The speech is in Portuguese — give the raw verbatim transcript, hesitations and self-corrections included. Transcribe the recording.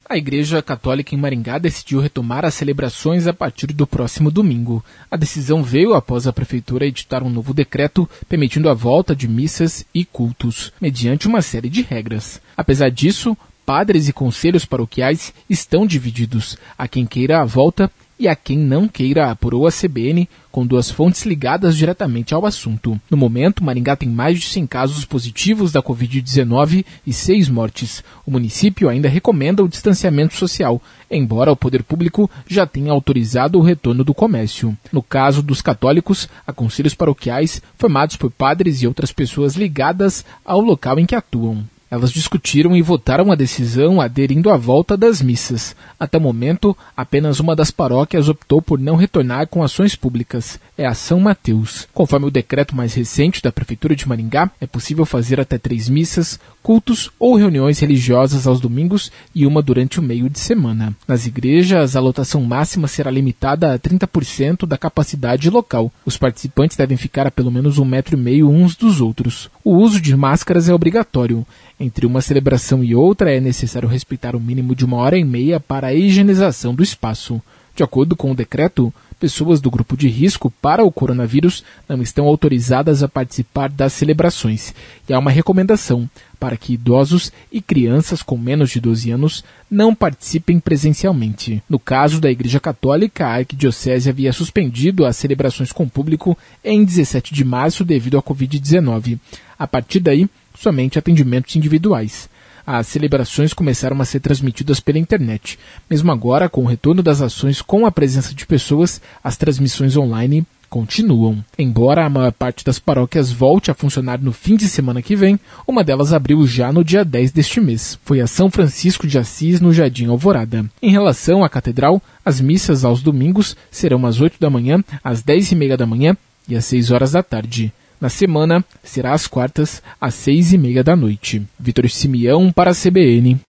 A Igreja Católica em Maringá decidiu retomar as celebrações a partir do próximo domingo. A decisão veio após a Prefeitura editar um novo decreto permitindo a volta de missas e cultos, mediante uma série de regras. Apesar disso, padres e conselhos paroquiais estão divididos. Há quem queira a volta e há quem não queira, apurou a C B N, com duas fontes ligadas diretamente ao assunto. No momento, Maringá tem mais de cem casos positivos da covid dezenove e seis mortes. O município ainda recomenda o distanciamento social, embora o poder público já tenha autorizado o retorno do comércio. No caso dos católicos, há conselhos paroquiais formados por padres e outras pessoas ligadas ao local em que atuam. Elas discutiram e votaram a decisão aderindo à volta das missas. Até o momento, apenas uma das paróquias optou por não retornar com ações públicas. É a São Mateus. Conforme o decreto mais recente da Prefeitura de Maringá, é possível fazer até três missas, cultos ou reuniões religiosas aos domingos e uma durante o meio de semana. Nas igrejas, a lotação máxima será limitada a trinta por cento da capacidade local. Os participantes devem ficar a pelo menos um metro e meio uns dos outros. O uso de máscaras é obrigatório. Entre uma celebração e outra, é necessário respeitar o mínimo de uma hora e meia para a higienização do espaço. De acordo com o decreto, pessoas do grupo de risco para o coronavírus não estão autorizadas a participar das celebrações. E há uma recomendação para que idosos e crianças com menos de doze anos não participem presencialmente. No caso da Igreja Católica, a Arquidiocese havia suspendido as celebrações com público em dezessete de março devido à covid dezenove. A partir daí, somente atendimentos individuais. As celebrações começaram a ser transmitidas pela internet. Mesmo agora, com o retorno das ações com a presença de pessoas, as transmissões online continuam. Embora a maior parte das paróquias volte a funcionar no fim de semana que vem, uma delas abriu já no dia dez deste mês. Foi a São Francisco de Assis, no Jardim Alvorada. Em relação à catedral, as missas aos domingos serão às oito da manhã, às dez e meia da manhã e às seis horas da tarde. Na semana, será às quartas, às seis e meia da noite. Vitor Simeão para a C B N.